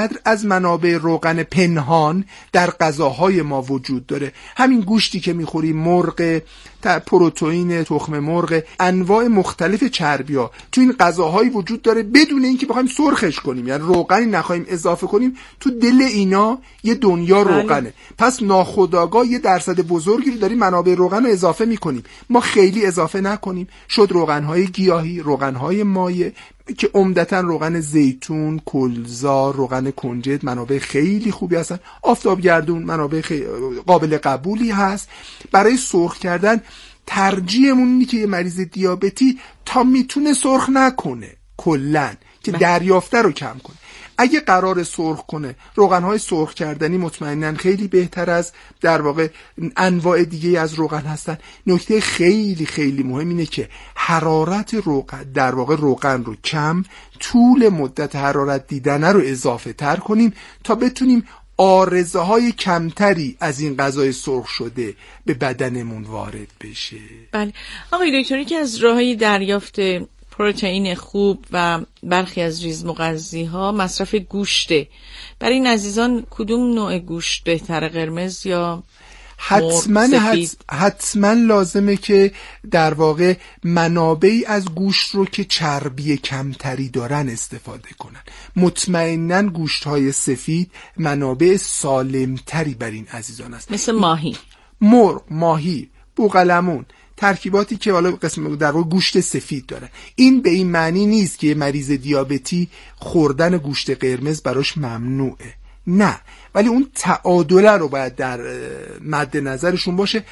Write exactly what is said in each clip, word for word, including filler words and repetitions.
چقدر از منابع روغن پنهان در غذاهای ما وجود داره. همین گوشتی که میخوریم، مرغ، پروتئین تخم مرغ، انواع مختلف چربی‌ها تو این غذاهایی وجود داره بدون اینکه بخوایم سرخش کنیم، یعنی روغنی نخوایم اضافه کنیم. تو دل اینا یه دنیا روغنه. پس ناخودآگاه یه درصد بزرگی رو داریم منابع روغن رو اضافه میکنیم. ما خیلی اضافه نکنیم، شد روغن‌های گیاهی، روغن‌های مایع که عمدتاً روغن زیتون، کلزار، روغن کنجد منابع خیلی خوبی هستن. آفتابگردون منابع خیلی قابل قبولی هست. برای سرخ کردن ترجیحمون اینه که یه مریض دیابتی تا میتونه سرخ نکنه کلاً، که دریافته رو کم کنه. اگه قرار سرخ کنه، روغن‌های سرخ کردنی مطمئناً خیلی بهتر از در واقع انواع دیگه از روغن هستن. نکته خیلی خیلی مهم اینه که حرارت روغن، در واقع روغن رو کم، طول مدت حرارت دیدنه رو اضافه تر کنیم تا بتونیم عارضه های کمتری از این غذای سرخ شده به بدنمون وارد بشه. بله آقای دکتر، که از راههای دریافت پروتئین خوب و برخی از ریزمغذی ها مصرف گوشته. برای این عزیزان کدوم نوع گوشت بهتره، قرمز یا حتما حتما لازمه که در واقع منابعی از گوشت رو که چربی کمتری دارن استفاده کنن. مطمئناً گوشت های سفید منابع سالمتری بر این عزیزان است، مثل ماهی، مرغ، ماهی، بوقلمون، ترکیباتی که حالا قسم در واقع گوشت سفید داره. این به این معنی نیست که مریض دیابتی خوردن گوشت قرمز براش ممنوعه، نه، ولی اون تعادله رو باید در مد نظرشون باشه.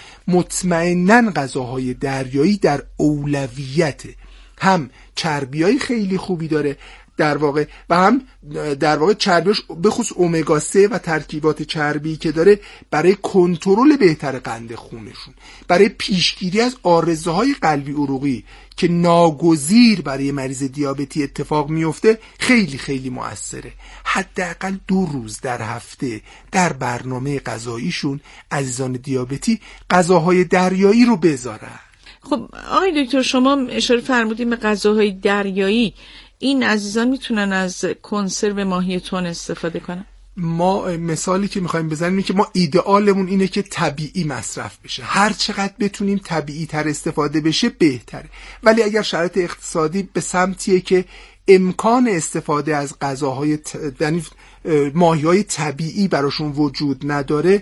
مطمئناً غذاهای دریایی در اولویته، هم چربیای خیلی خوبی داره در واقع و هم در واقع چربیش به خصوص امگا سه و ترکیبات چربی که داره برای کنترل بهتر قند خونشون، برای پیشگیری از عارضه‌های قلبی عروقی که ناگزیر برای مریض دیابتی اتفاق میفته خیلی خیلی مؤثره. حداقل دو روز در هفته در برنامه غذاییشون عزیزان دیابتی غذاهای دریایی رو بذارن. خب آقای دکتر، شما اشاره فرمودین به غذاهای دریایی. این عزیزان میتونن از کنسرو ماهی تن استفاده کنن؟ ما مثالی که میخوایم بزنیم اینه که ما ایدئالمون اینه که طبیعی مصرف بشه. هر چقدر بتونیم طبیعی تر استفاده بشه بهتره. ولی اگر شرایط اقتصادی به سمتیه که امکان استفاده از غذاهای ت... یعنی ماهی‌های طبیعی براشون وجود نداره،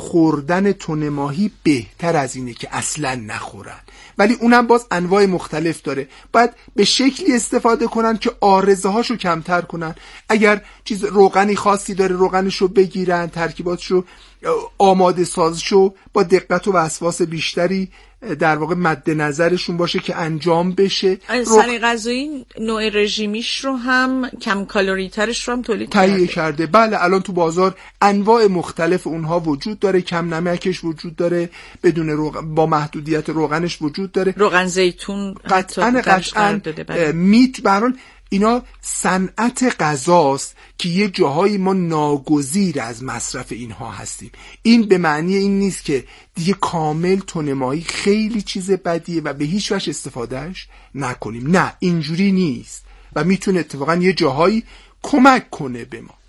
خوردن تن ماهی بهتر از اینه که اصلاً نخورن. ولی اونم باز انواع مختلف داره، باید به شکلی استفاده کنن که عارضه هاشو کمتر کنن. اگر چیز روغنی خاصی داره روغنشو بگیرن، ترکیباتشو آماده سازشو با دقت و وسواس بیشتری در واقع مد نظرشون باشه که انجام بشه. سری غذایی نوع رژیمیش رو هم کم کالری ترش رو هم تولید تهیه کرده. بله الان تو بازار انواع مختلف اونها وجود داره، کم نمکش وجود داره، بدون روغن با محدودیت روغنش وجود داره، روغن زیتون قطعاً قطعاً میت. بران اینا صنعت غذاست که یه جاهای ما ناگزیر از مصرف اینها هستیم. این به معنی این نیست که دیگه کامل تن ماهی خیلی چیز بدیه و به هیچ وجه استفادهش نکنیم. نه، اینجوری نیست و میتونه اتفاقا یه جاهایی کمک کنه به ما.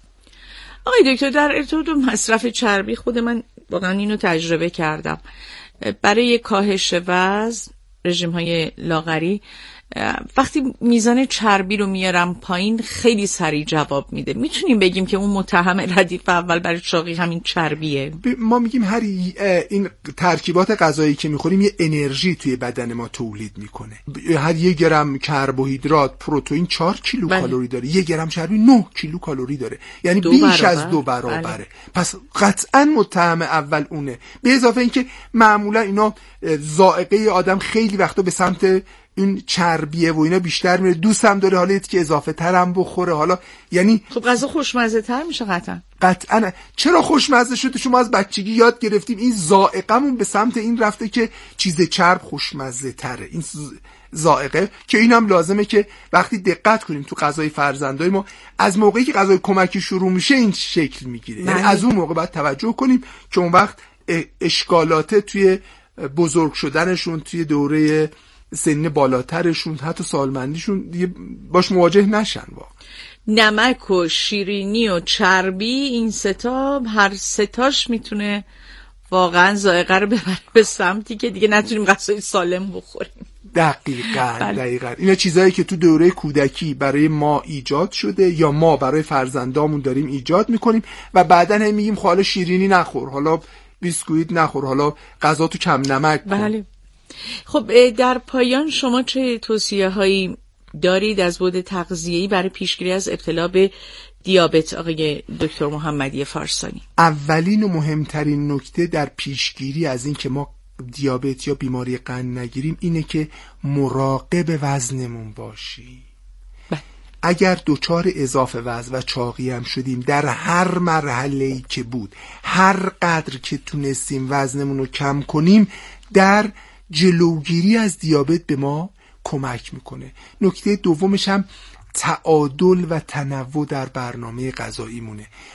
آقای دکتر، در ارتباط با مصرف چربی خود من واقعا اینو تجربه کردم. برای کاهش وزن، رژیم‌های لاغری، وقتی میزان چربی رو میارم پایین خیلی سریع جواب میده. میتونیم بگیم که اون متهم ردیف اول برای چاقی همین چربیه؟ ما میگیم هر این ترکیبات غذایی که میخوریم یه انرژی توی بدن ما تولید میکنه. هر یک گرم کربوهیدرات پروتئین چهار کیلو بله. کالری داره، یک گرم چربی نه کیلو کالری داره، یعنی بیش برابر. از دو برابره. بله. پس قطعا متهم اول اونه. به اضافه اینکه معمولا اینا ذائقه آدم خیلی وقتا به سمت این چربیه و اینا بیشتر میره، دوستم داره حالا که اضافه ترم بخوره. حالا یعنی خب غذا خوشمزه تر میشه قطعا. قطعا. چرا خوشمزه شده؟ شما از بچگی یاد گرفتیم این ذائقه‌مون به سمت این رفته که چیز چرب خوشمزه تره. این ذائقه که اینم لازمه که وقتی دقت کنیم تو غذای فرزندای ما، از موقعی که غذای کمکی شروع میشه این شکل میگیره. یعنی از اون موقع باید توجه کنیم که اون وقت اشکالات توی بزرگ شدنشون، توی دوره سن بالاترشون، حتی سالمندیشون دیگه باش مواجه نشن. واقعا نمک و شیرینی و چربی، این ستا هر ستاش میتونه واقعا ذائقه رو ببره به سمتی که دیگه نتونیم غذای سالم بخوریم. دقیقاً بله. دقیقاً اینا چیزایی که تو دوره کودکی برای ما ایجاد شده یا ما برای فرزندامون داریم ایجاد میکنیم و بعدن هم میگیم خب حالا شیرینی نخور، حالا بیسکویت نخور، حالا غذا تو کم نمک کن. بله. خب در پایان شما چه توصیه هایی دارید از بعد تغذیه‌ای برای پیشگیری از ابتلا به دیابت آقای دکتر محمدی فارسانی؟ اولین و مهمترین نکته در پیشگیری از این که ما دیابت یا بیماری قند نگیریم اینه که مراقب وزنمون باشیم. بله. اگر دچار اضافه وزن و چاقی هم شدیم در هر مرحله‌ای که بود، هر قدر که تونستیم وزنمون رو کم کنیم، در جلوگیری از دیابت به ما کمک میکنه. نکته دومش هم تعادل و تنوع در برنامه غذایی مونه.